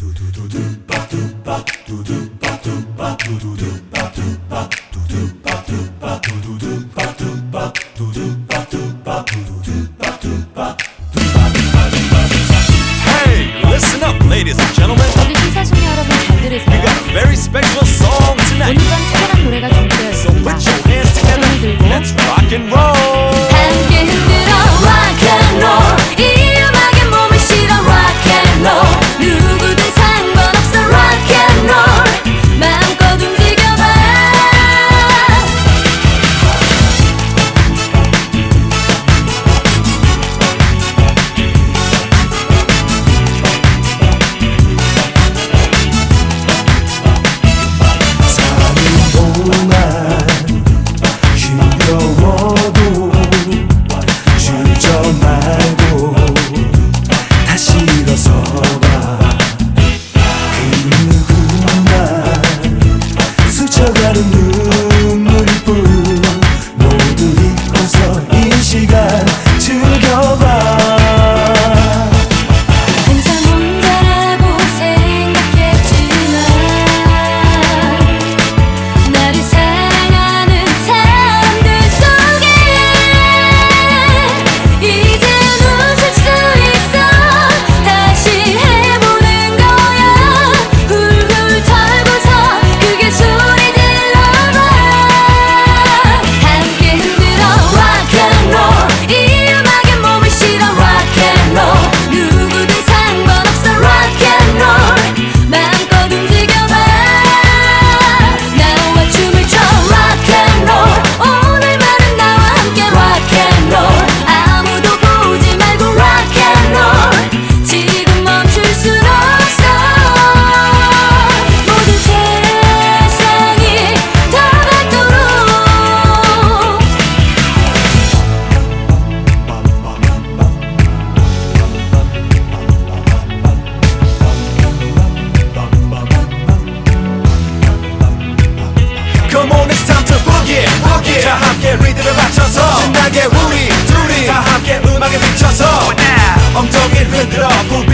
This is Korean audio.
Hey, listen up, ladies and gentlemen. 여기 심사숙녀 여러분 잘 We 들으세요. got a very special song tonight. 오늘 밤 특별한 노래가 So 준비되었습니다. put your hands together. 손을 들고 Let's rock and roll. 함께 흔들어 rock and roll. 이 음악에 몸을 실어 rock and roll. 누구든 상관없어 rock and roll. 마음껏 움직여봐. 힘겨워도 주저 말고 다시 일어서봐. 그 누구나 스쳐가는 눈물일 뿐 모두 잊고서 이 시간 즐겨봐. 항상 혼자라고 생각했지만 나를 사랑하는 사람들 속에 이젠 웃을 수 있어. 다시 해보는 거야. 훌훌 털고서 크게 소리 질러봐. 함께 흔들어 rock and roll. 이 음악에 몸을 실어 rock and roll. 누구든 상관없어 rock and roll. 마음껏 움직여봐. 나와 춤을 춰 rock and roll. 오늘만은 나와 함께 rock and roll. 아무도 보지 말고 rock and roll. 지금 멈출 순 없어. 모든 세상이 더 밝도록. Come on, it's time to boogie, boogie. 자 함께 리듬을 맞춰서 신나게 우리 둘이 다 함께 음악에 미쳐서 엉덩이를 흔들어